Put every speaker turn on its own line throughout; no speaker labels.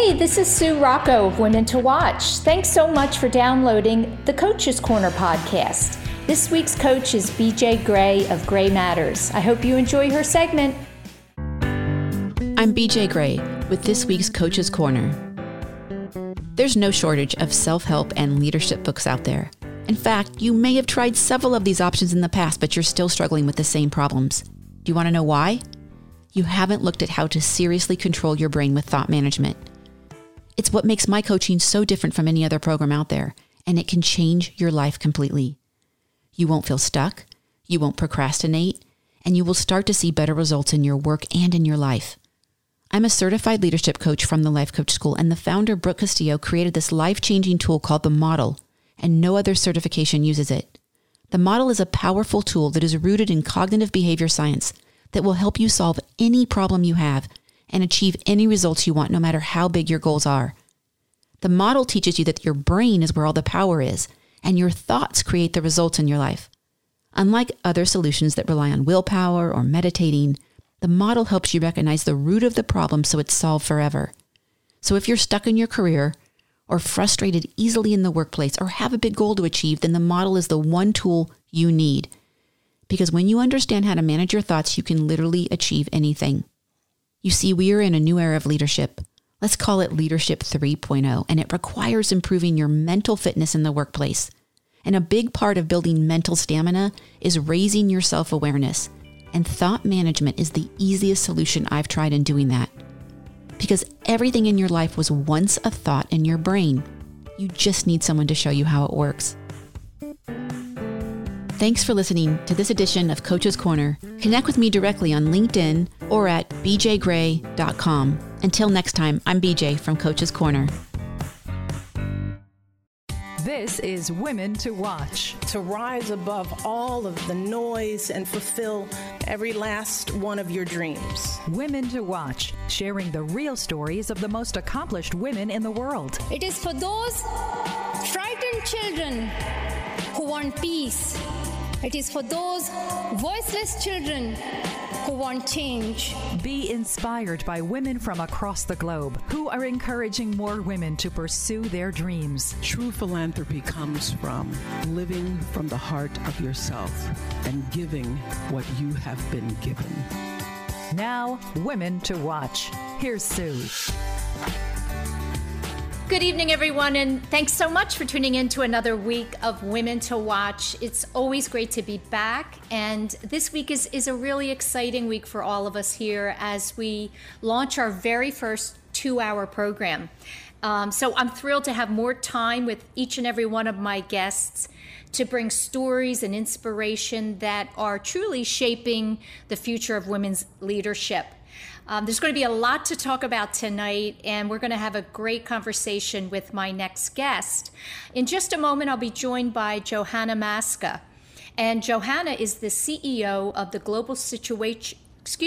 Hey, this is Sue Rocco of Women to Watch. Thanks so much for downloading the Coach's Corner podcast. This week's coach is BJ Gray of Gray Matters. I hope you enjoy her segment.
I'm BJ Gray with this week's Coach's Corner. There's no shortage of self-help and leadership books out there. In fact, you may have tried several of these options in the past, but you're still struggling with the same problems. Do you want to know why? You haven't looked at how to seriously control your brain with thought management. It's what makes my coaching so different from any other program out there, and it can change your life completely. You won't feel stuck, you won't procrastinate, and you will start to see better results in your work and in your life. I'm a certified leadership coach from the Life Coach School, and the founder, Brooke Castillo, created this life-changing tool called the Model, and no other certification uses it. The Model is a powerful tool that is rooted in cognitive behavior science that will help you solve any problem you have and achieve any results you want, no matter how big your goals are. The Model teaches you that your brain is where all the power is, and your thoughts create the results in your life. Unlike other solutions that rely on willpower or meditating, the Model helps you recognize the root of the problem so it's solved forever. So if you're stuck in your career, or frustrated easily in the workplace, or have a big goal to achieve, then the Model is the one tool you need. Because when you understand how to manage your thoughts, you can literally achieve anything. You see, we are in a new era of leadership. Let's call it Leadership 3.0, and it requires improving your mental fitness in the workplace. And a big part of building mental stamina is raising your self-awareness. And thought management is the easiest solution I've tried in doing that. Because everything in your life was once a thought in your brain. You just need someone to show you how it works. Thanks for listening to this edition of Coach's Corner. Connect with me directly on LinkedIn or at bjgray.com. Until next time, I'm BJ from Coach's Corner.
This is Women to Watch.
To rise above all of the noise and fulfill every last one of your dreams.
Women to Watch, sharing the real stories of the most accomplished women in the world.
It is for those frightened children who want peace. It is for those voiceless children who want change.
Be inspired by women from across the globe who are encouraging more women to pursue their dreams.
True philanthropy comes from living from the heart of yourself and giving what you have been given.
Now, Women to Watch. Here's Sue.
Good evening, everyone, and thanks so much for tuning in to another week of Women to Watch. It's always great to be back, and this week is a really exciting week for all of us here as we launch our very first 2-hour program. So I'm thrilled to have more time with each and every one of my guests to bring stories and inspiration that are truly shaping the future of women's leadership. There's going to be a lot to talk about tonight, and we're going to have a great conversation with my next guest. In just a moment, I'll be joined by Johanna Maska. And Johanna is the CEO of the Global Situation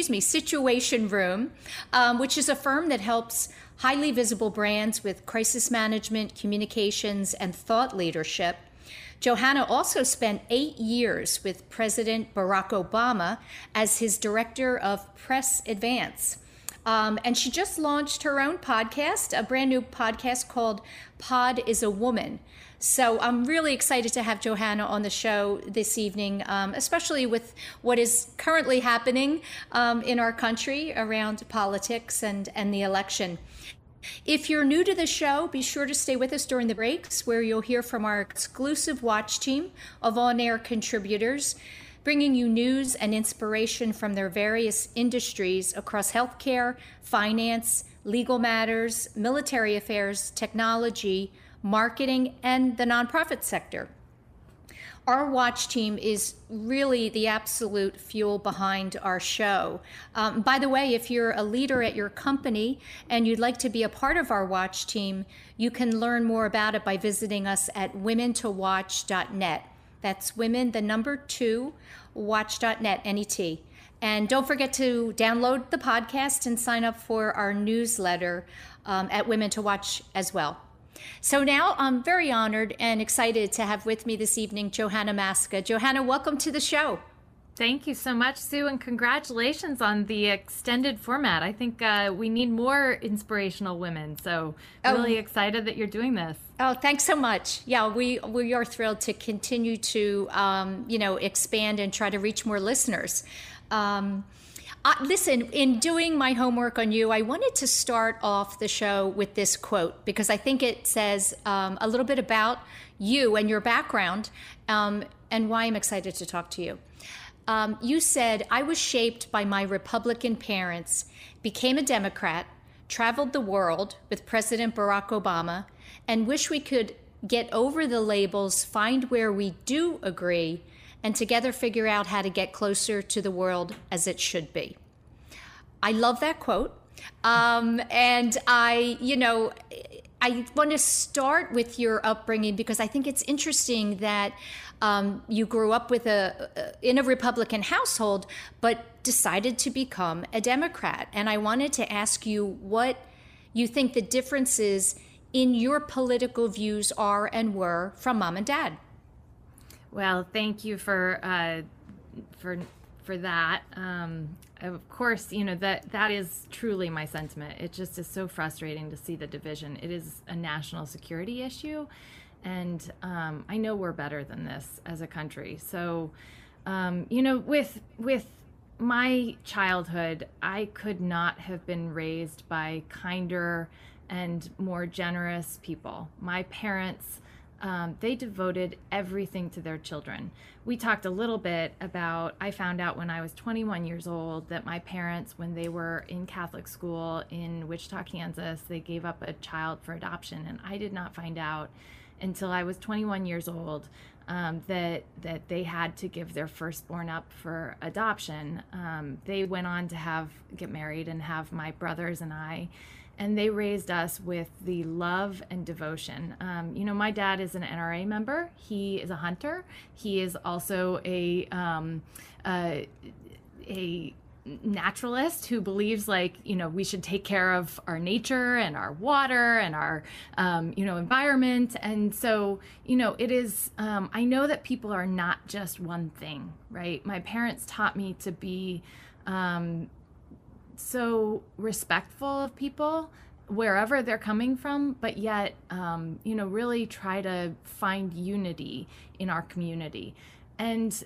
Room, which is a firm that helps highly visible brands with crisis management, communications, and thought leadership. Johanna also spent 8 years with President Barack Obama as his director of Press Advance. And she just launched her own podcast, a brand new podcast called Pod is a Woman. So I'm really excited to have Johanna on the show this evening, especially with what is currently happening in our country around politics and the election. If you're new to the show, be sure to stay with us during the breaks where you'll hear from our exclusive watch team of on-air contributors, bringing you news and inspiration from their various industries across healthcare, finance, legal matters, military affairs, technology, marketing, and the nonprofit sector. Our watch team is really the absolute fuel behind our show. By the way, if you're a leader at your company and you'd like to be a part of our watch team, you can learn more about it by visiting us at womentowatch.net. That's women, the number 2, watch.net, N-E-T. And don't forget to download the podcast and sign up for our newsletter at Women to Watch as well. So now I'm very honored and excited to have with me this evening Johanna Maska. Johanna, welcome to the show.
Thank you so much, Sue, and congratulations on the extended format. I think we need more inspirational women, so really excited that you're doing this.
Oh, thanks so much. Yeah, we are thrilled to continue to, expand and try to reach more listeners. Listen, in doing my homework on you, I wanted to start off the show with this quote because I think it says a little bit about you and your background and why I'm excited to talk to you. You said, "I was shaped by my Republican parents, became a Democrat, traveled the world with President Barack Obama, and wish we could get over the labels, find where we do agree, and together figure out how to get closer to the world as it should be." I love that quote. And I want to start with your upbringing because I think it's interesting that you grew up in a Republican household, but decided to become a Democrat. And I wanted to ask you what you think the differences in your political views are and were from mom and dad.
Well, thank you for that. Of course, that is truly my sentiment. It just is so frustrating to see the division. It is a national security issue, and I know we're better than this as a country. So, with my childhood, I could not have been raised by kinder and more generous people. My parents, they devoted everything to their children. We talked a little bit about, I found out when I was 21 years old that my parents, when they were in Catholic school in Wichita, Kansas, they gave up a child for adoption. And I did not find out until I was 21 years old that they had to give their firstborn up for adoption. They went on to get married and have my brothers and I. And they raised us with the love and devotion. My dad is an NRA member. He is a hunter. He is also a naturalist who believes we should take care of our nature and our water and our environment. And so it is I know that people are not just one thing, right? My parents taught me to be so respectful of people wherever they're coming from, but yet really try to find unity in our community. And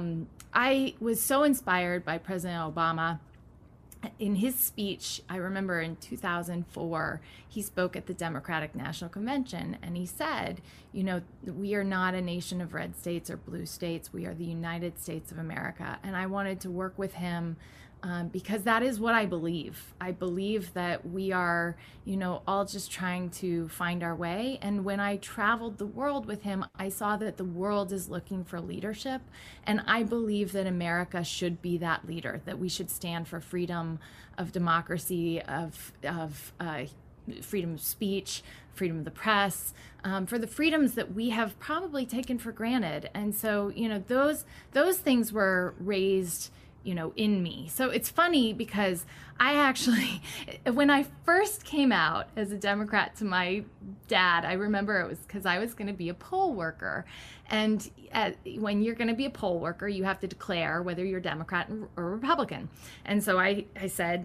I was so inspired by President Obama. In his speech, I remember in 2004, he spoke at the Democratic National Convention, and he said, we are not a nation of red states or blue states. We are the United States of America. And I wanted to work with him because that is what I believe. I believe that we are, all just trying to find our way. And when I traveled the world with him, I saw that the world is looking for leadership. And I believe that America should be that leader, that we should stand for freedom of democracy, of freedom of speech, freedom of the press, for the freedoms that we have probably taken for granted. And so, those things were raised in me. So it's funny because I actually, when I first came out as a Democrat to my dad, I remember it was because I was going to be a poll worker. And when you're going to be a poll worker, you have to declare whether you're Democrat or Republican. And so I said,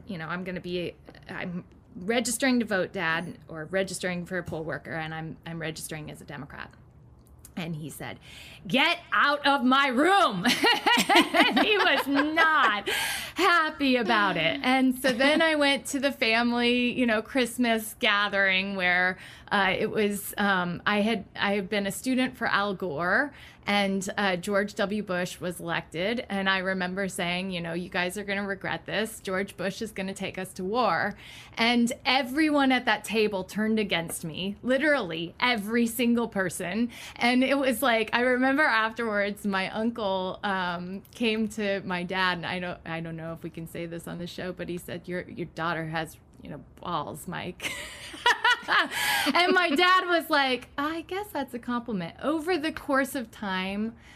I'm registering to vote, Dad, or registering for a poll worker, and I'm registering as a Democrat. And he said, "Get out of my room." And he was not happy about it. And so then I went to the family, Christmas gathering where it was, I had been a student for Al Gore, and George W. Bush was elected. And I remember saying, you guys are going to regret this. George Bush is going to take us to war. And everyone at that table turned against me, literally every single person. And it was like, I remember afterwards, my uncle came to my dad, and I don't know if we can say this on the show, but he said, your daughter has, balls, Mike. And my dad was like, I guess that's a compliment. Over the course of time,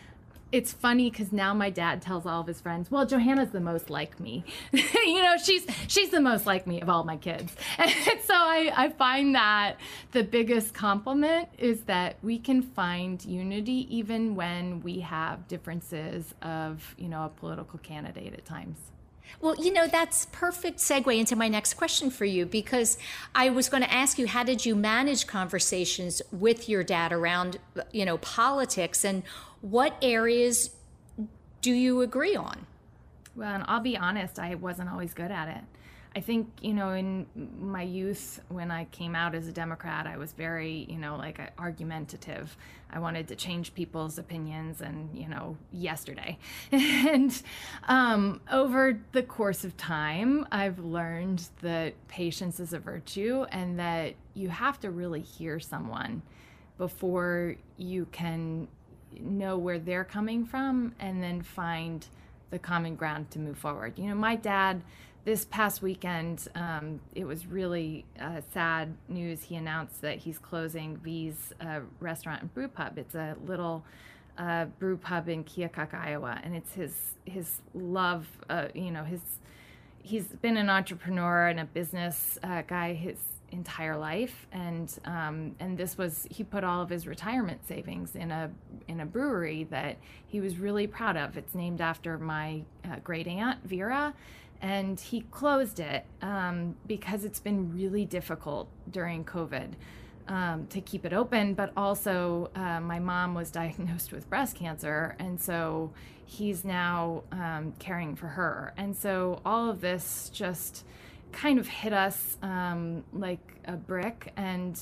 it's funny because now my dad tells all of his friends, well, Johanna's the most like me. She's the most like me of all my kids. And so I find that the biggest compliment is that we can find unity even when we have differences of, a political candidate at times.
Well, that's perfect segue into my next question for you, because I was going to ask you, how did you manage conversations with your dad around, politics, and what areas do you agree on?
Well, and I'll be honest, I wasn't always good at it. I think, in my youth, when I came out as a Democrat, I was very, argumentative. I wanted to change people's opinions and, yesterday. And over the course of time, I've learned that patience is a virtue and that you have to really hear someone before you can know where they're coming from and then find the common ground to move forward. My dad, this past weekend, it was really sad news. He announced that he's closing V's restaurant and brew pub. It's a little brew pub in Keokuk, Iowa, and it's his love. He's been an entrepreneur and a business guy his entire life, and he put all of his retirement savings in a brewery that he was really proud of. It's named after my great aunt Vera. And he closed it because it's been really difficult during COVID to keep it open. But also, my mom was diagnosed with breast cancer, and so he's now caring for her. And so all of this just kind of hit us like a brick. And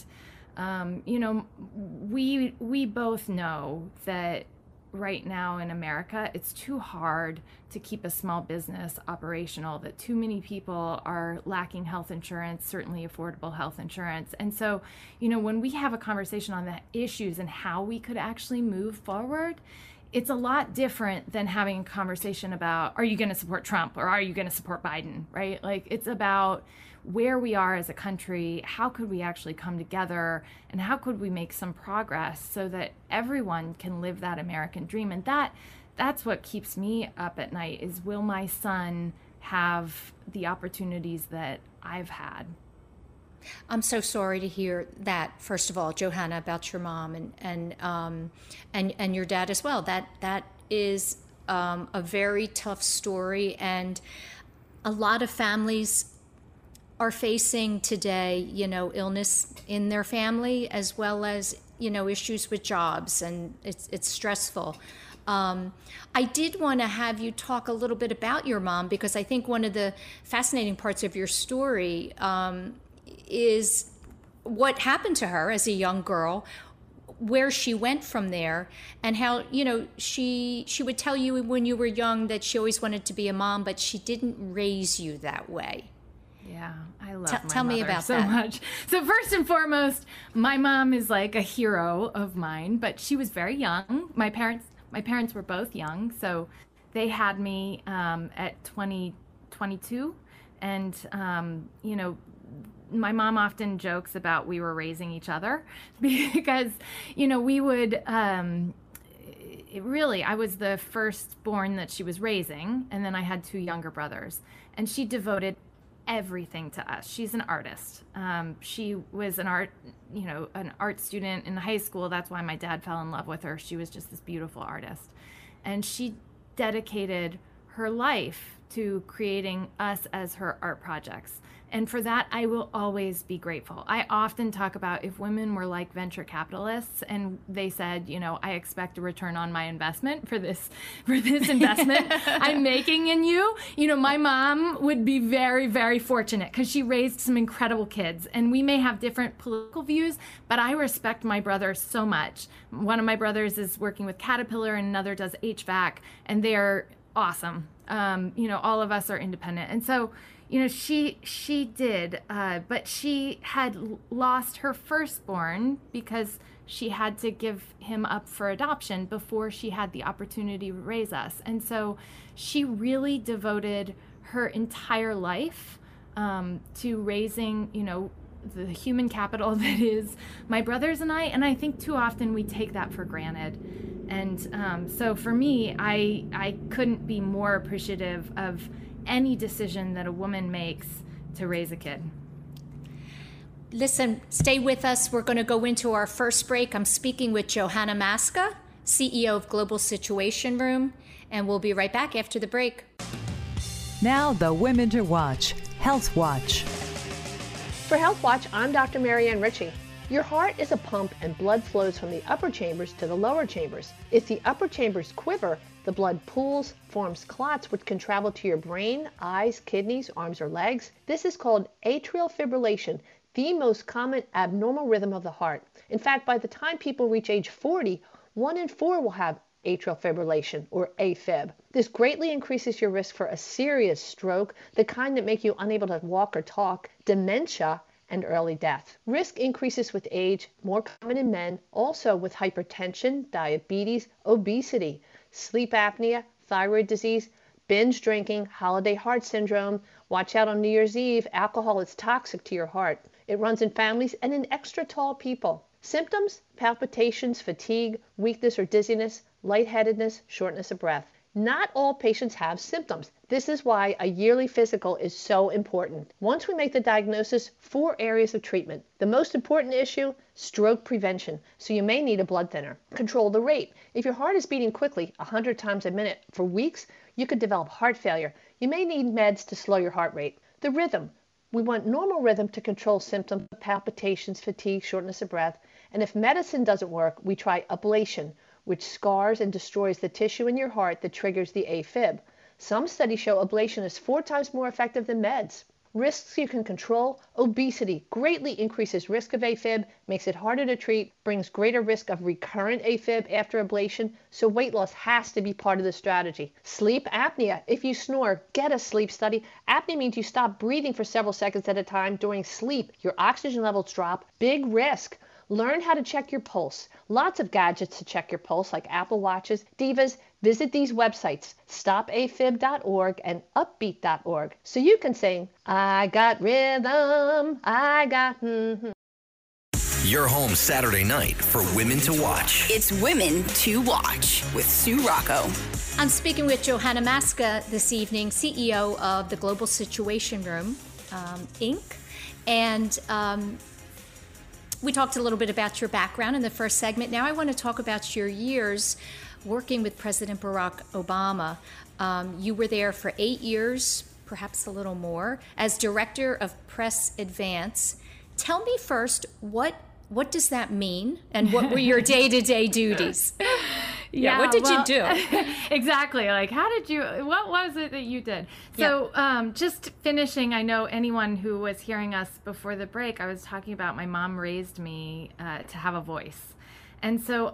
we both know that right now in America, it's too hard to keep a small business operational, that too many people are lacking health insurance, certainly affordable health insurance. And so, when we have a conversation on the issues and how we could actually move forward, it's a lot different than having a conversation about, are you going to support Trump or are you going to support Biden, right? Like, it's about where we are as a country, how could we actually come together, and how could we make some progress so that everyone can live that American dream. And that's what keeps me up at night, is will my son have the opportunities that I've had?
I'm so sorry to hear that, first of all, Johanna, about your mom and your dad as well. That is a very tough story, and a lot of families are facing today, illness in their family, as well as, issues with jobs, and it's stressful. I did want to have you talk a little bit about your mom, because I think one of the fascinating parts of your story is what happened to her as a young girl, where she went from there, and how, she would tell you when you were young that she always wanted to be a mom, but she didn't raise you that way.
Yeah, I love my
tell me
mother
about
so
that.
much. So first and foremost, my mom is like a hero of mine, but she was very young. My parents were both young, so they had me at 22, and my mom often jokes about we were raising each other because we would. I was the firstborn that she was raising, and then I had two younger brothers, and she devoted everything to us. She's an artist. She was an art student in high school. That's why my dad fell in love with her. She was just this beautiful artist. And she dedicated her life to creating us as her art projects. And for that, I will always be grateful. I often talk about if women were like venture capitalists and they said, I expect a return on my investment for this investment I'm making in you. My mom would be very, very fortunate because she raised some incredible kids. And we may have different political views, but I respect my brothers so much. One of my brothers is working with Caterpillar and another does HVAC, and they're awesome. All of us are independent. And so, she did, but she had lost her firstborn because she had to give him up for adoption before she had the opportunity to raise us. And so she really devoted her entire life to raising, the human capital that is my brothers and I think too often we take that for granted. And so for me, I couldn't be more appreciative of any decision that a woman makes to raise a kid.
Listen, stay with us. We're going to go into our first break. I'm speaking with Johanna Maska, CEO of Global Situation Room, and we'll be right back after the break.
Now, the Women to Watch, Health Watch.
For Health Watch, I'm Dr. Marianne Ritchie. Your heart is a pump and blood flows from the upper chambers to the lower chambers. If the upper chambers quiver, the blood pools, forms clots which can travel to your brain, eyes, kidneys, arms, or legs. This is called atrial fibrillation, the most common abnormal rhythm of the heart. In fact, by the time people reach age 40, 1 in 4 will have atrial fibrillation, or AFib. This greatly increases your risk for a serious stroke, the kind that make you unable to walk or talk, dementia, and early death. Risk increases with age, more common in men, also with hypertension, diabetes, obesity, sleep apnea, thyroid disease, binge drinking, holiday heart syndrome. Watch out on New Year's Eve. Alcohol is toxic to your heart. It runs in families and in extra tall people. Symptoms: palpitations, fatigue, weakness or dizziness, lightheadedness, shortness of breath. Not all patients have symptoms. This is why a yearly physical is so important. Once we make the diagnosis, 4 areas of treatment. The most important issue, stroke prevention. So you may need a blood thinner. Control the rate. If your heart is beating quickly, 100 times a minute for weeks, you could develop heart failure. You may need meds to slow your heart rate. The rhythm. We want normal rhythm to control symptoms of palpitations, fatigue, shortness of breath. And if medicine doesn't work, we try ablation, which scars and destroys the tissue in your heart that triggers the AFib. Some studies show ablation is 4 times more effective than meds. Risks you can control: obesity greatly increases risk of AFib, makes it harder to treat, brings greater risk of recurrent AFib after ablation, so weight loss has to be part of the strategy. Sleep apnea. If you snore, get a sleep study. Apnea means you stop breathing for several seconds at a time. During sleep, your oxygen levels drop. Big risk. Learn how to check your pulse. Lots of gadgets to check your pulse, like Apple Watches. Divas, visit these websites, stopafib.org and upbeat.org, so you can sing, I got rhythm, I got
Your home Saturday night for Women to Watch.
It's Women to Watch with Sue Rocco.
I'm speaking with Johanna Maska this evening, CEO of the Global Situation Room, Inc. And we talked a little bit about your background in the first segment. Now I want to talk about your years working with President Barack Obama. You were there for 8 years, perhaps a little more, as Director of Press Advance. Tell me first, what does that mean, and what were your day-to-day duties?
Yeah,
what did you do?
Exactly. Like, what was it that you did? So just finishing, I know anyone who was hearing us before the break, I was talking about my mom raised me to have a voice. And so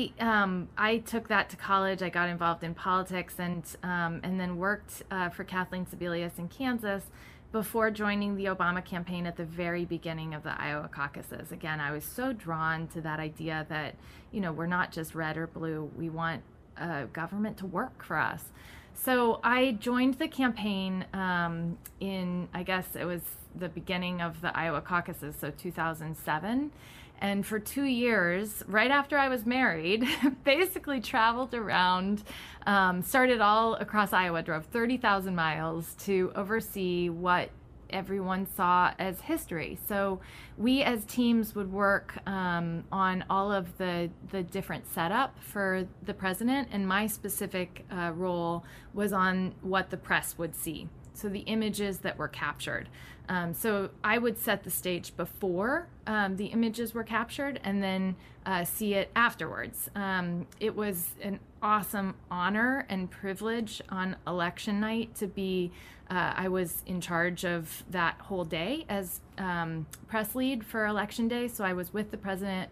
I took that to college. I got involved in politics and then worked for Kathleen Sebelius in Kansas before joining the Obama campaign at the very beginning of the Iowa caucuses. Again, I was so drawn to that idea that, we're not just red or blue. We want government to work for us. So I joined the campaign in, I guess it was the beginning of the Iowa caucuses, so 2007. And for 2 years, right after I was married, basically traveled around, started all across Iowa, drove 30,000 miles to oversee what everyone saw as history. So we as teams would work on all of the different setup for the president, and my specific role was on what the press would see. So the images that were captured. So I would set the stage before the images were captured and then see it afterwards. It was an awesome honor and privilege on election night to be, I was in charge of that whole day as press lead for election day. So I was with the President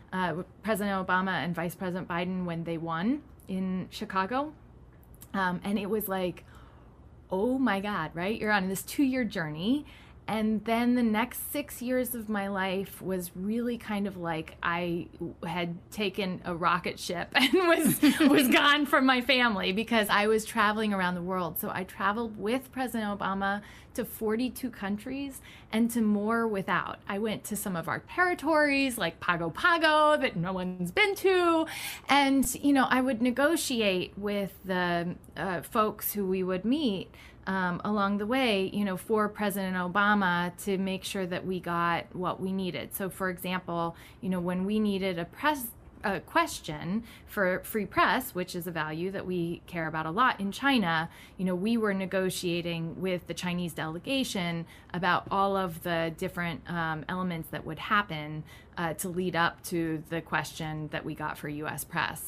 Obama and Vice President Biden when they won in Chicago. And it was like, oh my God, right? You're on this 2-year journey And then the next 6 years of my life was really kind of like I had taken a rocket ship and was gone from my family because I was traveling around the world. So I traveled with President Obama to 42 countries and to more without. I went to some of our territories like Pago Pago that no one's been to. And, you know, I would negotiate with the folks who we would meet along the way, you know, for President Obama to make sure that we got what we needed. So, for example, you know, when we needed a question for free press, which is a value that we care about a lot in China, you know, we were negotiating with the Chinese delegation about all of the different elements that would happen to lead up to the question that we got for U.S. press.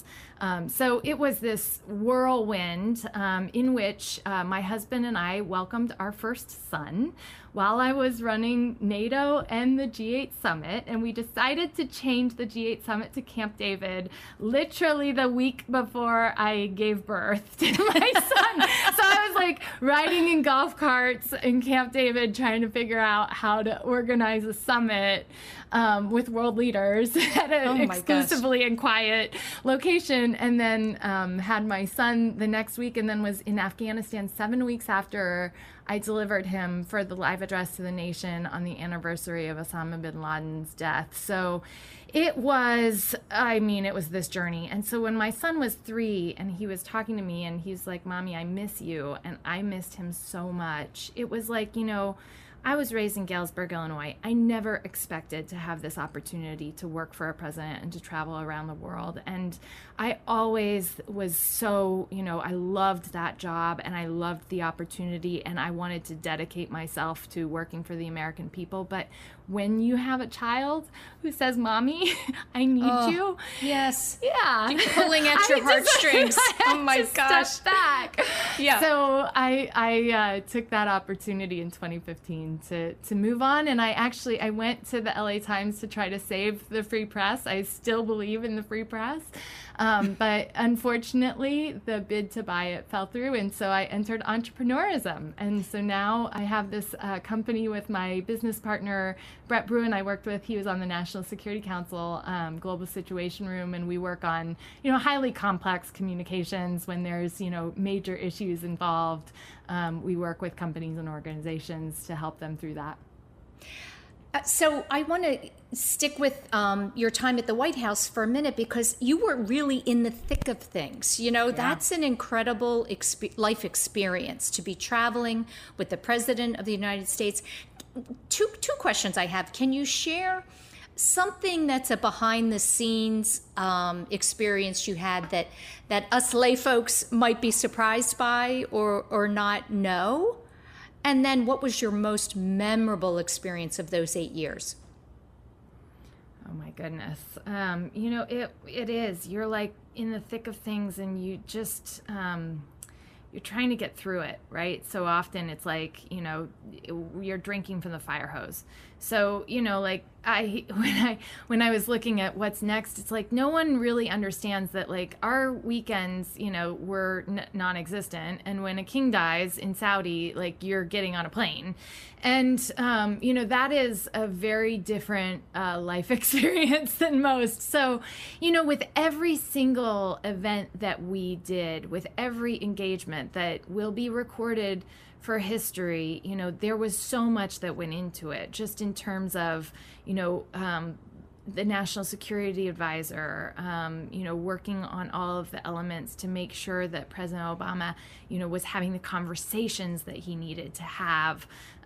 So it was this whirlwind in which my husband and I welcomed our first son while I was running NATO and the G8 summit, and we decided to change the G8 summit to Camp David literally the week before I gave birth to my son. So I was like riding in golf carts in Camp David trying to figure out how to organize a summit with world leaders at an exclusively and quiet location, and then had my son the next week, and then was in Afghanistan 7 weeks after I delivered him for the live address to the nation on the anniversary of Osama bin Laden's death. So it was, I mean, it was this journey. And so when my son was 3 and he was talking to me and he's like, "Mommy, I miss you," and I missed him so much, it was like, you know, I was raised in Galesburg, Illinois. I never expected to have this opportunity to work for a president and to travel around the world. And I always was so, you know, I loved that job and I loved the opportunity and I wanted to dedicate myself to working for the American people. But when you have a child who says, "Mommy, I need you."
Yes.
Yeah.
You're pulling at your heartstrings. Oh my gosh.
Step back.
Yeah.
So I took that opportunity in 2015 to move on. And I went to the LA Times to try to save the free press. I still believe in the free press. But unfortunately, the bid to buy it fell through. And so I entered entrepreneurism. And so now I have this company with my business partner, Brett Bruin, I worked with. He was on the National Security Council Global Situation Room. And we work on, you know, highly complex communications when there's, you know, major issues involved. We work with companies and organizations to help them through that.
So I want to stick with your time at the White House for a minute because you were really in the thick of things. You know, that's an incredible life experience to be traveling with the President of the United States. Two questions I have. Can you share something that's a behind the scenes experience you had that us lay folks might be surprised by or not know? And then what was your most memorable experience of those 8 years?
Oh my goodness. You know, it is. You're like in the thick of things and you just, you're trying to get through it, right? So often it's like, you know, you're drinking from the fire hose. So, you know, like when I was looking at what's next, it's like no one really understands that like our weekends, you know, were non-existent. And when a king dies in Saudi, like you're getting on a plane. And, you know, that is a very different life experience than most. So, you know, with every single event that we did, with every engagement that will be recorded for history, you know, there was so much that went into it, just in terms of, you know, the National Security Advisor, you know, working on all of the elements to make sure that President Obama, you know, was having the conversations that he needed to have.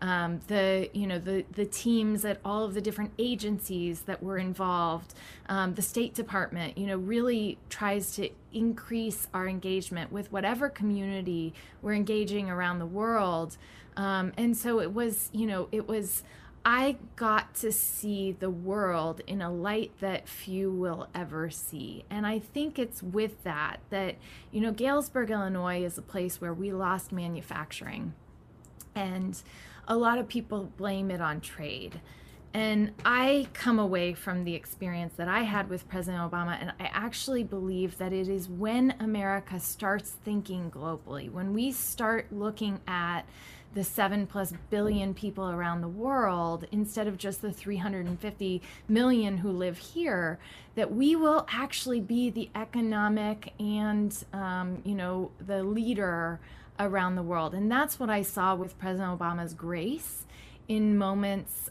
The teams at all of the different agencies that were involved, the State Department, you know, really tries to increase our engagement with whatever community we're engaging around the world. And so it was, you know, I got to see the world in a light that few will ever see. And I think it's with that, you know, Galesburg, Illinois is a place where we lost manufacturing. And a lot of people blame it on trade. And I come away from the experience that I had with President Obama, and I actually believe that it is when America starts thinking globally, when we start looking at the 7+ billion people around the world, instead of just the 350 million who live here, that we will actually be the economic and, the leader around the world. And that's what I saw with President Obama's grace in moments,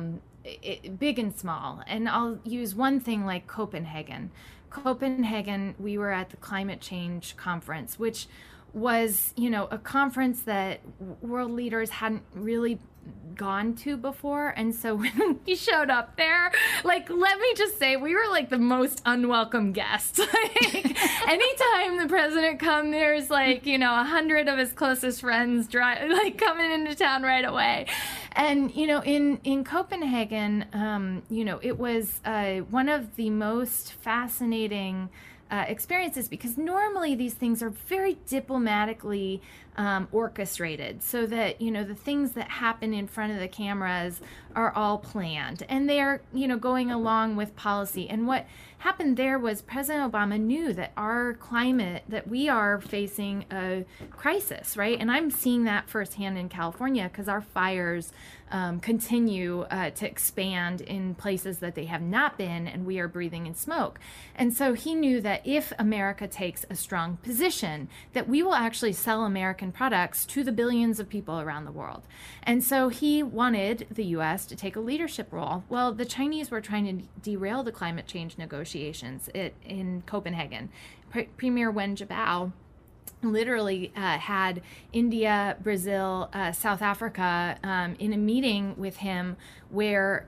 big and small. And I'll use one thing like Copenhagen. Copenhagen, we were at the climate change conference, which was, a conference that world leaders hadn't really gone to before. And so when we showed up there, let me just say, we were the most unwelcome guests. Anytime the president comes, there's 100 of his closest friends coming into town right away. And, in Copenhagen, it was one of the most fascinating experiences, because normally these things are very diplomatically orchestrated, so that the things that happen in front of the cameras are all planned, and they're going along with policy. And what happened there was President Obama knew that our climate, that we are facing a crisis, right? And I'm seeing that firsthand in California, because our fires continue to expand in places that they have not been, and we are breathing in smoke. And so he knew that if America takes a strong position, that we will actually sell American products to the billions of people around the world. And so he wanted the U.S. to take a leadership role. Well, the Chinese were trying to derail the climate change negotiations in Copenhagen. Premier Wen Jiabao literally had India, Brazil, South Africa in a meeting with him where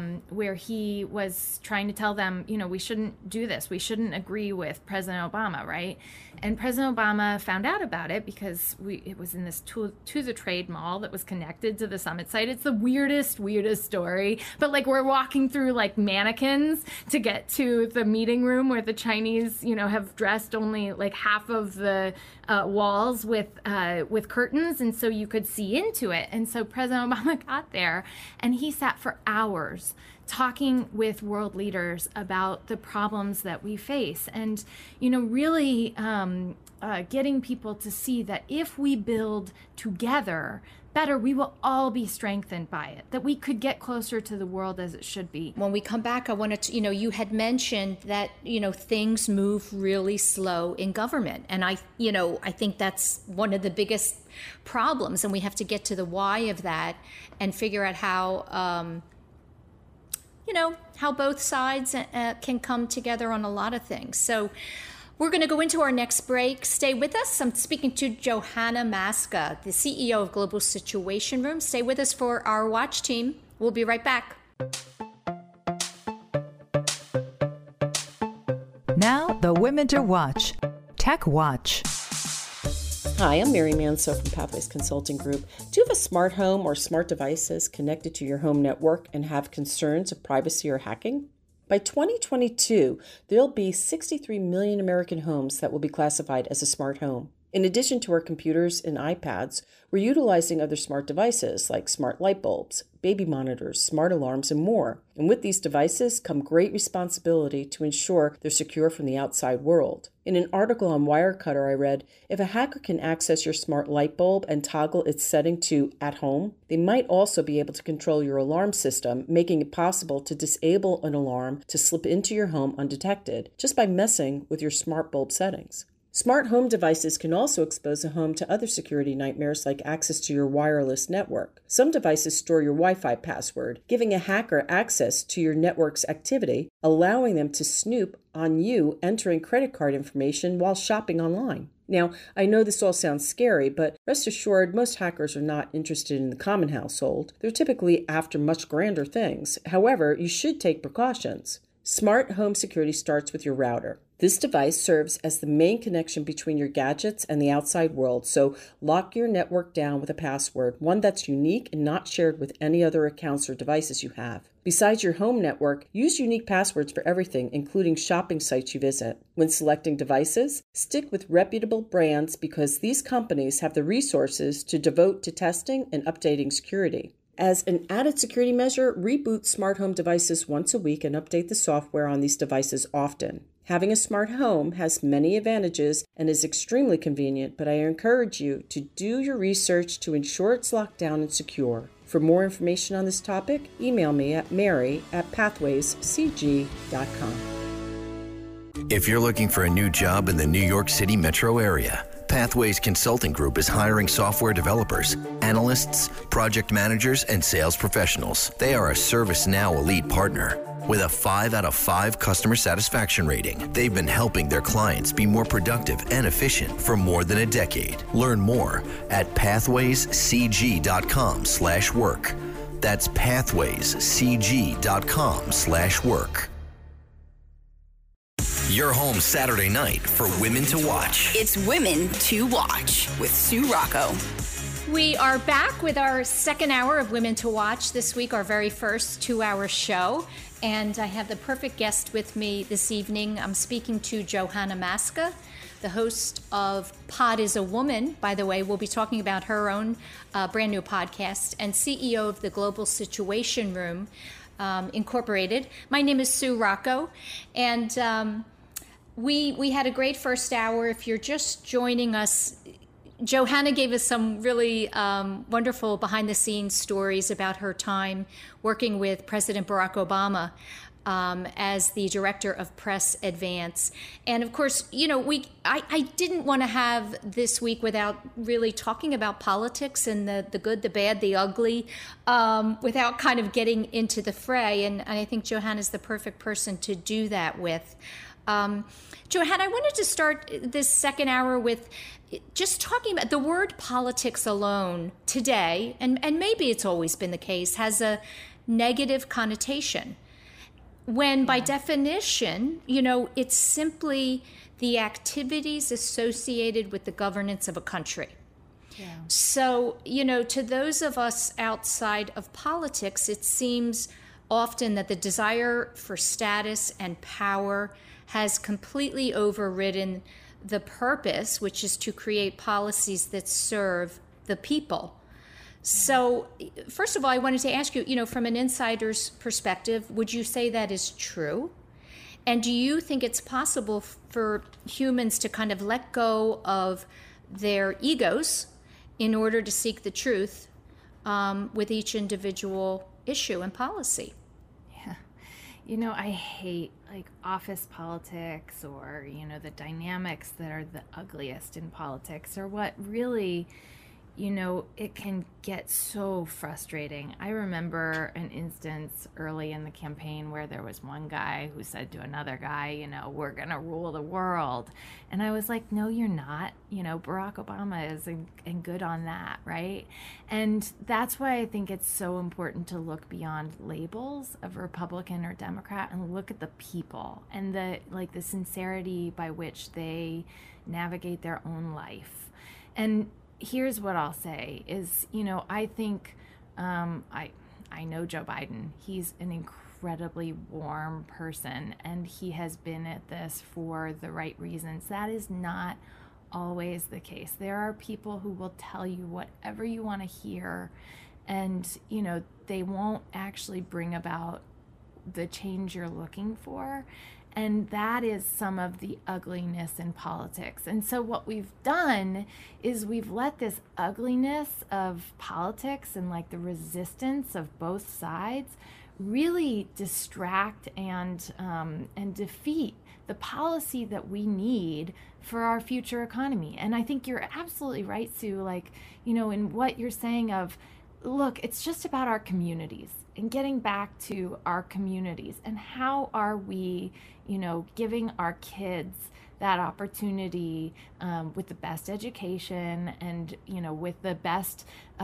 he was trying to tell them, we shouldn't do this. We shouldn't agree with President Obama, right? And President Obama found out about it because it was in this To the Trade mall that was connected to the summit site. It's the weirdest story. But we're walking through mannequins to get to the meeting room where the Chinese, have dressed only half of the walls with curtains, and so you could see into it. And so President Obama got there, and he sat for hours talking with world leaders about the problems that we face, and really getting people to see that if we build together better, we will all be strengthened by it, that we could get closer to the world as it should be.
When we come back, I wanted to, you had mentioned that, things move really slow in government. And I think that's one of the biggest problems. And we have to get to the why of that and figure out how both sides can come together on a lot of things. So we're going to go into our next break. Stay with us. I'm speaking to Johanna Maska, the CEO of Global Situation Room. Stay with us for our Watch Team. We'll be right back.
Now, the Women to Watch. Tech Watch.
Hi, I'm Mary Manso from Pathways Consulting Group. Do you have a smart home or smart devices connected to your home network and have concerns of privacy or hacking? By 2022, there'll be 63 million American homes that will be classified as a smart home. In addition to our computers and iPads, we're utilizing other smart devices like smart light bulbs, baby monitors, smart alarms, and more. And with these devices come great responsibility to ensure they're secure from the outside world. In an article on Wirecutter, I read, if a hacker can access your smart light bulb and toggle its setting to at home, they might also be able to control your alarm system, making it possible to disable an alarm to slip into your home undetected just by messing with your smart bulb settings. Smart home devices can also expose a home to other security nightmares like access to your wireless network. Some devices store your Wi-Fi password, giving a hacker access to your network's activity, allowing them to snoop on you entering credit card information while shopping online. Now, I know this all sounds scary, but rest assured, most hackers are not interested in the common household. They're typically after much grander things. However, you should take precautions. Smart home security starts with your router. This device serves as the main connection between your gadgets and the outside world, so lock your network down with a password, one that's unique and not shared with any other accounts or devices you have. Besides your home network, use unique passwords for everything, including shopping sites you visit. When selecting devices, stick with reputable brands because these companies have the resources to devote to testing and updating security. As an added security measure, reboot smart home devices once a week and update the software on these devices often. Having a smart home has many advantages and is extremely convenient, but I encourage you to do your research to ensure it's locked down and secure. For more information on this topic, email me at mary@pathwayscg.com.
If you're looking for a new job in the New York City metro area, Pathways Consulting Group is hiring software developers, analysts, project managers, and sales professionals. They are a ServiceNow Elite partner. With a 5 out of 5 customer satisfaction rating, they've been helping their clients be more productive and efficient for more than a decade. Learn more at pathwayscg.com/work. That's pathwayscg.com/work. Your home Saturday night for Women to Watch.
It's Women to Watch with Sue Rocco.
We are back with our second hour of Women to Watch this week, our very first 2-hour show. And I have the perfect guest with me this evening. I'm speaking to Johanna Maska, the host of Pod is a Woman. By the way, we'll be talking about her own brand new podcast, and CEO of the Global Situation Room Incorporated. My name is Sue Rocco, and we had a great first hour. If you're just joining us, Johanna gave us some really wonderful behind-the-scenes stories about her time working with President Barack Obama as the director of Press Advance. And of course, you know, I didn't want to have this week without really talking about politics and the good, the bad, the ugly, without kind of getting into the fray. And I think Johanna's the perfect person to do that with. Johanna, I wanted to start this second hour with just talking about the word politics alone today, and maybe it's always been the case, has a negative connotation. When by definition, you know, it's simply the activities associated with the governance of a country. Yeah. So, you know, to those of us outside of politics, it seems often that the desire for status and power has completely overridden the purpose, which is to create policies that serve the people. So, first of all, I wanted to ask you, you know, from an insider's perspective, would you say that is true? And do you think it's possible for humans to kind of let go of their egos in order to seek the truth with each individual issue and policy?
Yeah. You know, I hate like office politics, or, you know, the dynamics that are the ugliest in politics, or what really, you know, it can get so frustrating. I remember an instance early in the campaign where there was one guy who said to another guy, you know, we're going to rule the world. And I was like, no, you're not. You know, Barack Obama is and good on that, right? And that's why I think it's so important to look beyond labels of Republican or Democrat and look at the people and the sincerity by which they navigate their own life. And here's what I'll say is, you know, I think I know Joe Biden. He's an incredibly warm person, and he has been at this for the right reasons. That is not always the case. There are people who will tell you whatever you want to hear, and, you know, they won't actually bring about the change you're looking for. And that is some of the ugliness in politics. And so what we've done is we've let this ugliness of politics and like the resistance of both sides really distract and defeat the policy that we need for our future economy. And I think you're absolutely right, Sue, like, you know, in what you're saying of, look, it's just about our communities and getting back to our communities and how are we, you know, giving our kids that opportunity with the best education and, you know, with the best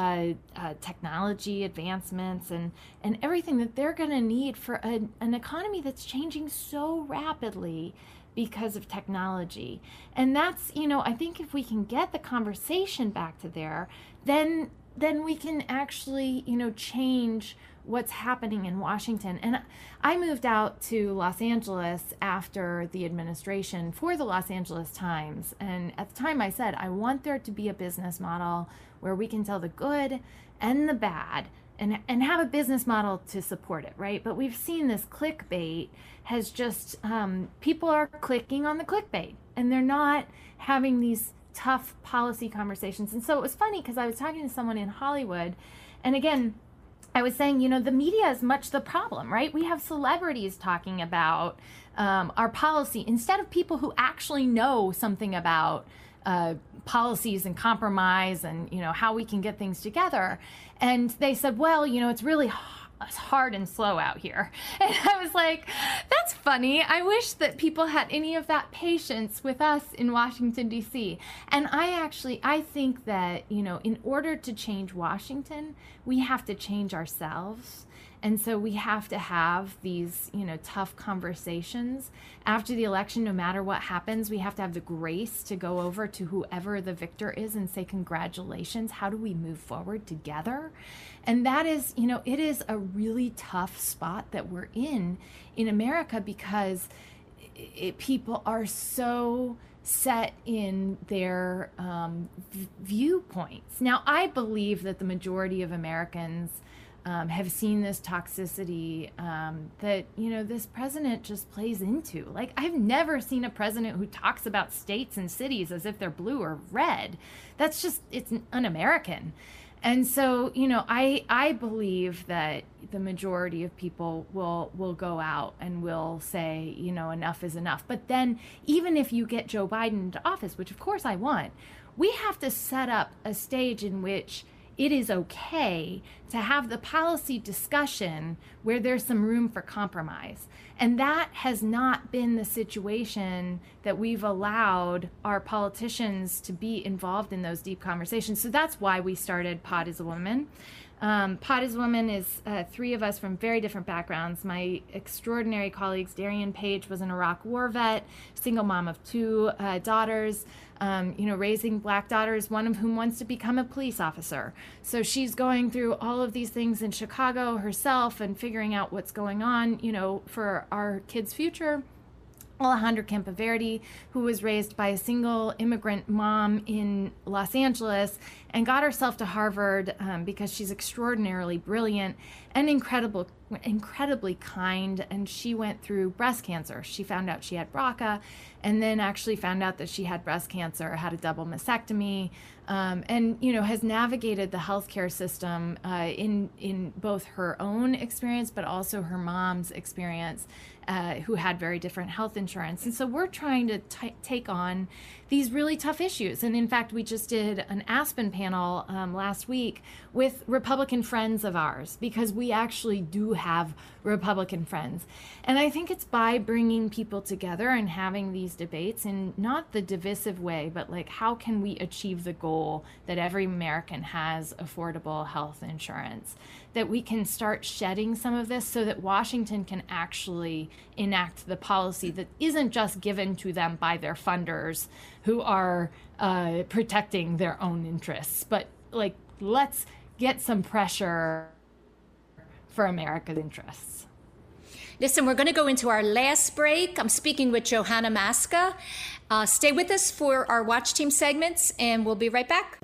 technology advancements and everything that they're going to need for an economy that's changing so rapidly because of technology. And that's, you know, I think if we can get the conversation back to there, then we can actually, you know, change what's happening in Washington. And I moved out to Los Angeles after the administration for the Los Angeles Times. And at the time I said, I want there to be a business model where we can tell the good and the bad and have a business model to support it, right? But we've seen this clickbait has just, people are clicking on the clickbait and they're not having these tough policy conversations. And so it was funny because I was talking to someone in Hollywood, and again, I was saying, the media is much the problem, right? We have celebrities talking about our policy instead of people who actually know something about policies and compromise and, how we can get things together. And they said, well, it's really hard and slow out here. And I was like, that's funny. I wish that people had any of that patience with us in Washington, D.C. And I think that, in order to change Washington, we have to change ourselves. And so we have to have these, tough conversations after the election. No matter what happens, we have to have the grace to go over to whoever the victor is and say, congratulations. How do we move forward together? And that is, it is a really tough spot that we're in America because people are so set in their viewpoints. Now, I believe that the majority of Americans have seen this toxicity that, this president just plays into. Like, I've never seen a president who talks about states and cities as if they're blue or red. That's just, it's un-American. And so, I believe that the majority of people will go out and will say, enough is enough. But then even if you get Joe Biden into office, which of course I want, we have to set up a stage in which it is okay to have the policy discussion where there's some room for compromise. And that has not been the situation that we've allowed our politicians to be involved in those deep conversations. So that's why we started Pod is a Woman. Pod is a Woman is three of us from very different backgrounds. My extraordinary colleagues, Darian Page was an Iraq war vet, single mom of two daughters, raising Black daughters, one of whom wants to become a police officer. So she's going through all of these things in Chicago herself and figuring out what's going on, for our kids' future. Alejandra Campoverdi, who was raised by a single immigrant mom in Los Angeles and got herself to Harvard because she's extraordinarily brilliant and incredibly kind. And she went through breast cancer. She found out she had BRCA and then actually found out that she had breast cancer, had a double mastectomy, and, has navigated the healthcare system in both her own experience, but also her mom's experience, who had very different health insurance. And so we're trying to take on these really tough issues. And in fact, we just did an Aspen panel last week with Republican friends of ours, because we actually do have Republican friends. And I think it's by bringing people together and having these debates in not the divisive way, but like, how can we achieve the goal that every American has affordable health insurance, that we can start shedding some of this so that Washington can actually enact the policy that isn't just given to them by their funders who are protecting their own interests, but like, let's get some pressure for America's interests.
Listen, we're going to go into our last break. I'm speaking with Johanna Maska. Stay with us for our Watch Team segments, and we'll be right back.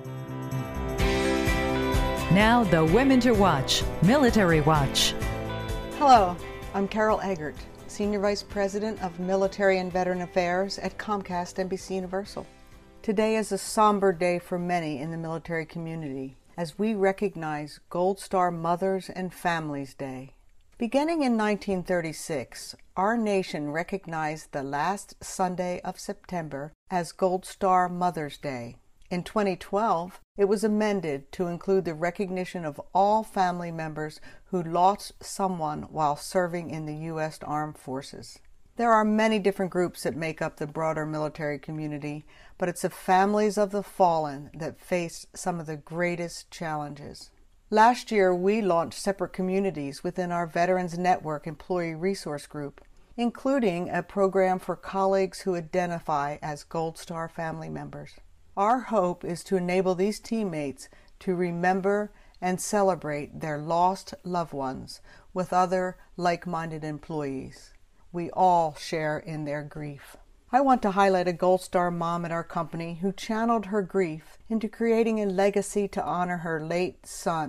Now, the Women to Watch, Military Watch.
Hello, I'm Carol Eggert, Senior Vice President of Military and Veteran Affairs at Comcast NBC Universal. Today is a somber day for many in the military community as we recognize Gold Star Mothers and Families Day. Beginning in 1936, our nation recognized the last Sunday of September as Gold Star Mother's Day. In 2012, it was amended to include the recognition of all family members who lost someone while serving in the U.S. Armed Forces. There are many different groups that make up the broader military community, but it's the families of the fallen that face some of the greatest challenges. Last year, we launched separate communities within our Veterans Network Employee Resource Group, including a program for colleagues who identify as Gold Star family members. Our hope is to enable these teammates to remember and celebrate their lost loved ones with other like-minded employees. We all share in their grief. I want to highlight a Gold Star mom at our company who channeled her grief into creating a legacy to honor her late son.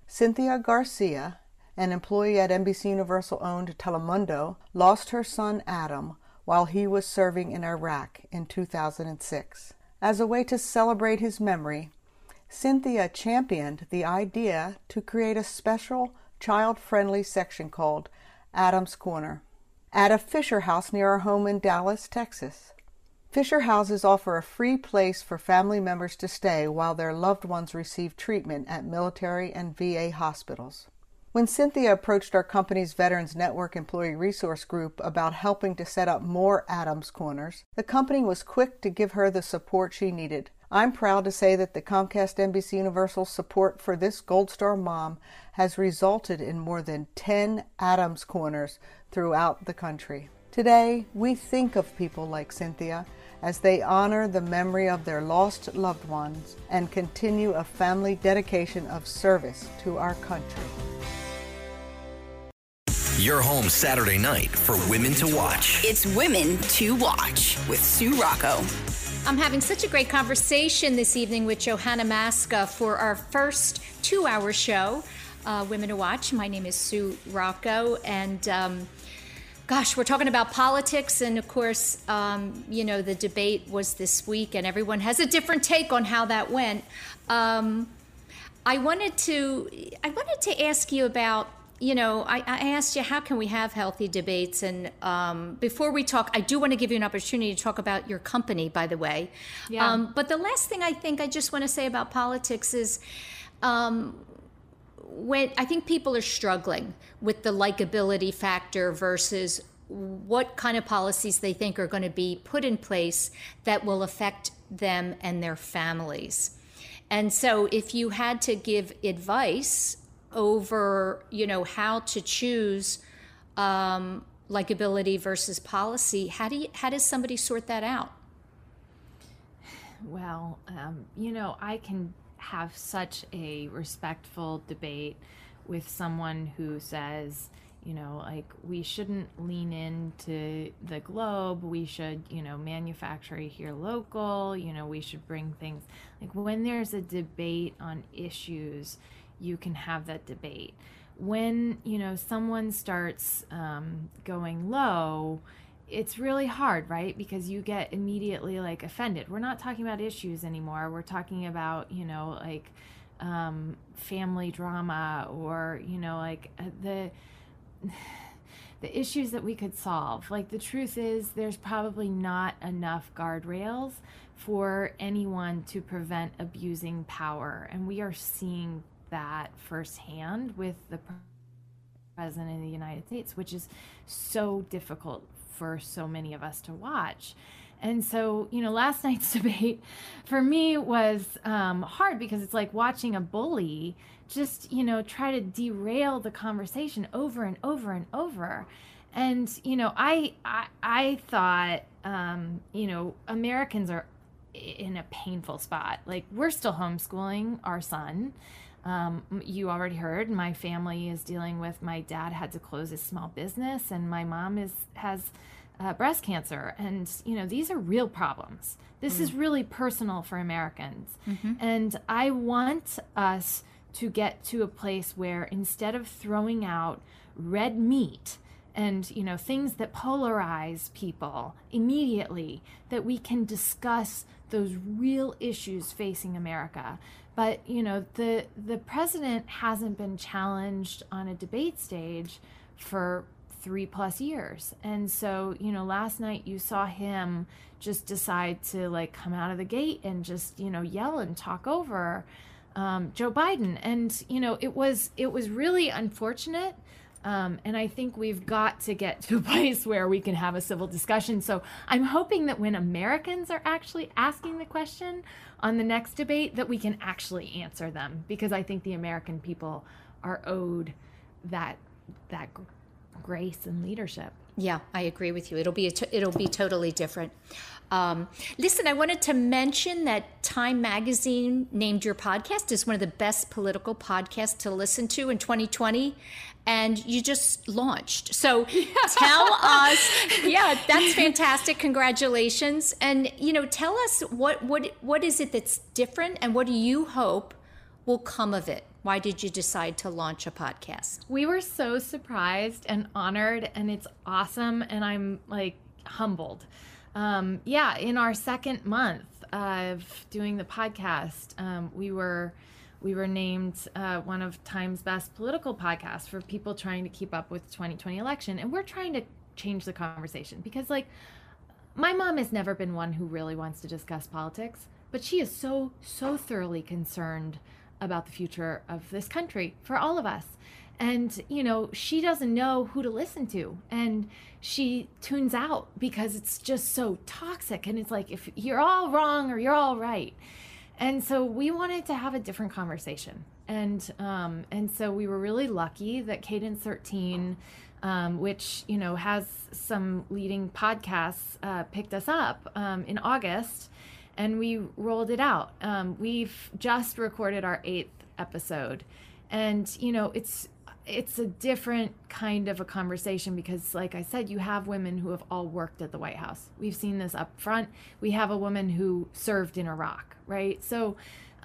Cynthia Garcia, an employee at NBCUniversal-owned Telemundo, lost her son Adam while he was serving in Iraq in 2006. As a way to celebrate his memory, Cynthia championed the idea to create a special child-friendly section called Adam's Corner at a Fisher House near our home in Dallas, Texas. Fisher Houses offer a free place for family members to stay while their loved ones receive treatment at military and VA hospitals. When Cynthia approached our company's Veterans Network Employee Resource Group about helping to set up more Adams Corners, the company was quick to give her the support she needed. I'm proud to say that the Comcast NBCUniversal support for this Gold Star mom has resulted in more than 10 Adams Corners throughout the country. Today, we think of people like Cynthia as they honor the memory of their lost loved ones and continue a family dedication of service to our country.
You're home Saturday night for Women to Watch.
It's Women to Watch with Sue Rocco.
I'm having such a great conversation this evening with Johanna Maska for our first 2-hour show, Women to Watch. My name is Sue Rocco, and gosh, we're talking about politics, and of course, the debate was this week, and everyone has a different take on how that went. I wanted to ask you about, I asked you, how can we have healthy debates? And before we talk, I do want to give you an opportunity to talk about your company, by the way. Yeah. But the last thing I just want to say about politics is when I think people are struggling with the likability factor versus what kind of policies they think are going to be put in place that will affect them and their families. And so if you had to give advice over, how to choose likability versus policy, how does somebody sort that out?
Well, I can have such a respectful debate with someone who says, we shouldn't lean into the globe. We should, manufacture here local. We should bring things. Like when there's a debate on issues, you can have that debate. When, someone starts going low, it's really hard, right? Because you get immediately offended. We're not talking about issues anymore. We're talking about, family drama or, the issues that we could solve. The truth is there's probably not enough guardrails for anyone to prevent abusing power. And we are seeing that firsthand with the President of the United States, which is so difficult for so many of us to watch. And so, last night's debate for me was hard because it's like watching a bully just, try to derail the conversation over and over and over. And, I thought, Americans are in a painful spot. We're still homeschooling our son. You already heard my family is dealing with, my dad had to close his small business, and my mom has breast cancer. And, these are real problems. This is really personal for Americans. Mm-hmm. And I want us to get to a place where instead of throwing out red meat and, things that polarize people immediately, that we can discuss those real issues facing America. But, the president hasn't been challenged on a debate stage for 3+ years. And so, last night you saw him just decide to come out of the gate and just, yell and talk over Joe Biden. And, it was really unfortunate. And I think we've got to get to a place where we can have a civil discussion. So I'm hoping that when Americans are actually asking the question on the next debate, that we can actually answer them, because I think the American people are owed that grace and leadership.
Yeah, I agree with you. It'll be totally different. Listen, I wanted to mention that Time Magazine named your podcast as one of the best political podcasts to listen to in 2020, and you just launched. So tell us, yeah, that's fantastic. Congratulations. And, tell us what is it that's different, and what do you hope will come of it? Why did you decide to launch a podcast?
We were so surprised and honored, and it's awesome, and I'm like humbled. In our second month of doing the podcast, we were named one of Time's best political podcasts for people trying to keep up with the 2020 election. And we're trying to change the conversation because, like, my mom has never been one who really wants to discuss politics, but she is so thoroughly concerned about the future of this country for all of us. And, you know, she doesn't know who to listen to, and she tunes out because it's just so toxic. And it's like, if you're all wrong or you're all right. And so we wanted to have a different conversation. And so we were really lucky that Cadence 13, which, you know, has some leading podcasts, picked us up in August, and we rolled it out. We've just recorded our 8th episode, and, you know, it's a different kind of a conversation because, like I said, you have women who have all worked at the White House. We've seen this up front. We have a woman who served in Iraq, right? So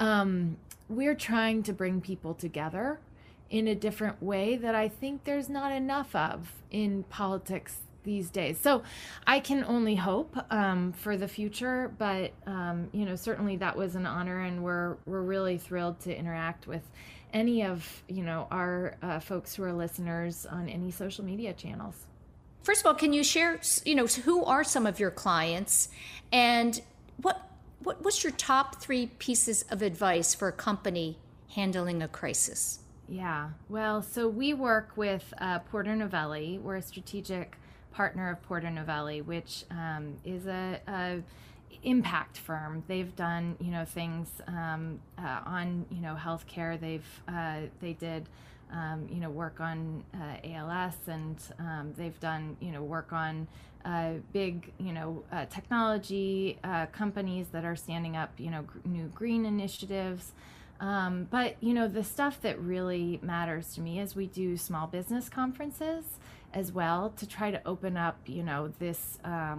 we're trying to bring people together in a different way that I think there's not enough of in politics these days. So I can only hope for the future, but you know, certainly that was an honor, and we're really thrilled to interact with any of, you know, our folks who are listeners on any social media channels.
First of all, can you share, you know, who are some of your clients, and what's your top 3 pieces of advice for a company handling a crisis?
Yeah, well, so we work with Porter Novelli. We're a strategic partner of Porter Novelli, which is a impact firm. They've done, you know, things on, you know, healthcare. They did, you know, work on ALS, and they've done, you know, work on big, you know, technology companies that are standing up, you know, new green initiatives. But, you know, the stuff that really matters to me is we do small business conferences as well to try to open up, you know, this,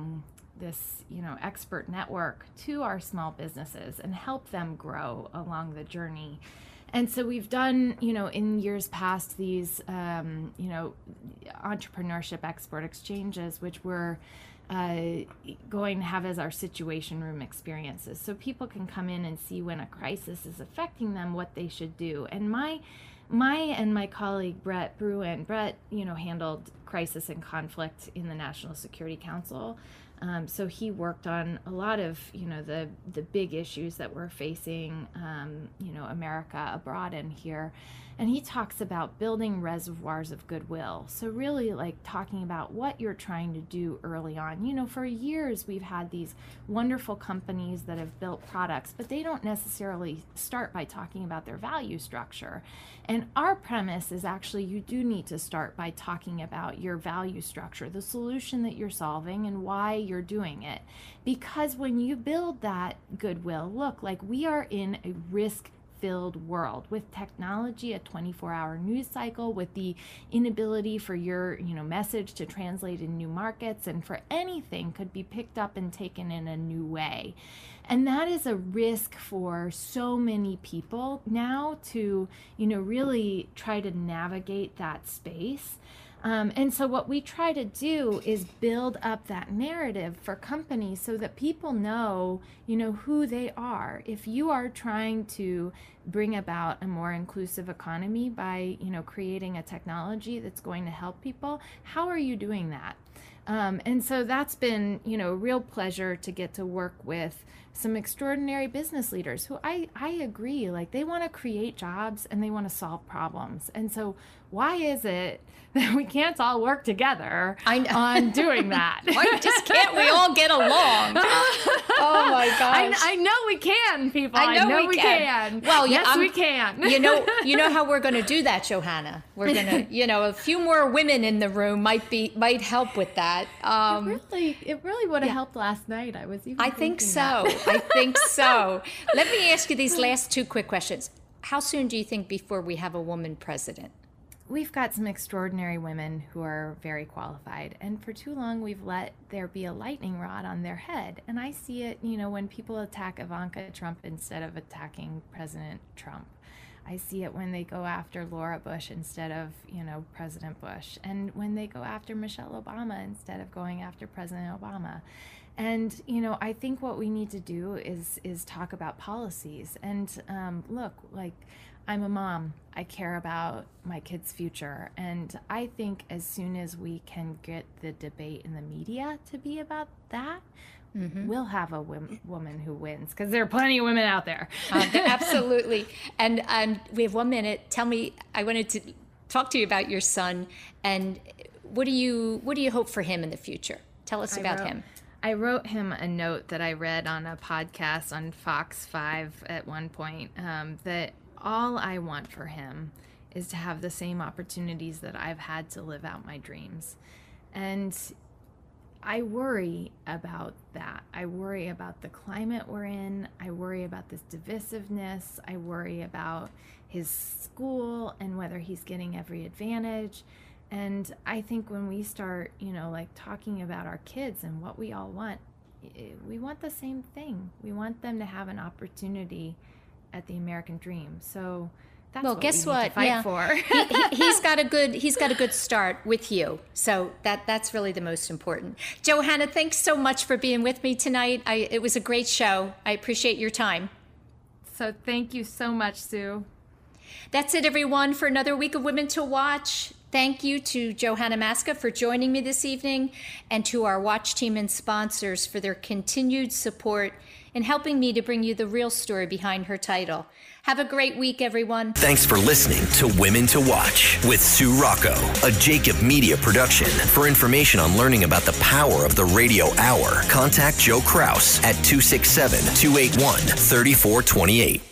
you know, expert network to our small businesses and help them grow along the journey. And so we've done, you know, in years past, these, you know, entrepreneurship export exchanges, which we're going to have as our situation room experiences. So people can come in and see when a crisis is affecting them, what they should do. And my colleague, Brett Bruin, you know, handled crisis and conflict in the National Security Council. So he worked on a lot of, you know, the big issues that we're facing, you know, America abroad and here. And he talks about building reservoirs of goodwill. So really, like, talking about what you're trying to do early on. You know, for years we've had these wonderful companies that have built products, but they don't necessarily start by talking about their value structure. And our premise is actually you do need to start by talking about your value structure, the solution that you're solving and why you're doing it. Because when you build that goodwill, look, like, we are in a risk-filled world with technology, a 24-hour news cycle, with the inability for your, you know, message to translate in new markets, and for anything could be picked up and taken in a new way. And that is a risk for so many people now to, you know, really try to navigate that space. And so what we try to do is build up that narrative for companies so that people know, you know, who they are. If you are trying to bring about a more inclusive economy by, you know, creating a technology that's going to help people, how are you doing that? And so that's been, you know, a real pleasure to get to work with some extraordinary business leaders who I agree, like, they want to create jobs and they want to solve problems. And so why is it that we can't all work together on doing that?
Why just can't we all get along? Oh my gosh.
I know we can, people.
I know we can. Well,
yes, we can.
You know how we're going to do that, Johanna. We're going to, you know, a few more women in the room might help with that.
It really would have helped last night. I think so.
I think so. Let me ask you these last 2 quick questions. How soon do you think before we have a woman president?
We've got some extraordinary women who are very qualified, and for too long we've let there be a lightning rod on their head. And I see it, you know, when people attack Ivanka Trump instead of attacking President Trump. I see it when they go after Laura Bush instead of, President Bush, and when they go after Michelle Obama instead of going after President Obama. And, I think what we need to do is talk about policies. And look, like, I'm a mom. I care about my kids' future. And I think as soon as we can get the debate in the media to be about that, we'll have a woman who wins, because there are plenty of women out there.
Absolutely. And we have 1 minute. Tell me, I wanted to talk to you about your son, and what do you hope for him in the future? Tell us about him.
I wrote him a note that I read on a podcast on Fox 5 at one point, that all I want for him is to have the same opportunities that I've had to live out my dreams. And I worry about that. I worry about the climate we're in. I worry about this divisiveness. I worry about his school and whether he's getting every advantage. And I think when we start, talking about our kids and what we all want, we want the same thing. We want them to have an opportunity at the American dream. So that's what we need to fight for.
He's got a good start with you. So that's really the most important. Johanna, thanks so much for being with me tonight. It was a great show. I appreciate your time.
So thank you so much, Sue.
That's it, everyone, for another week of Women to Watch. Thank you to Johanna Maska for joining me this evening, and to our Watch team and sponsors for their continued support in helping me to bring you the real story behind her title. Have a great week, everyone.
Thanks for listening to Women to Watch with Sue Rocco, a Jacob Media production. For information on learning about the power of the radio hour, contact Joe Kraus at 267-281-3428.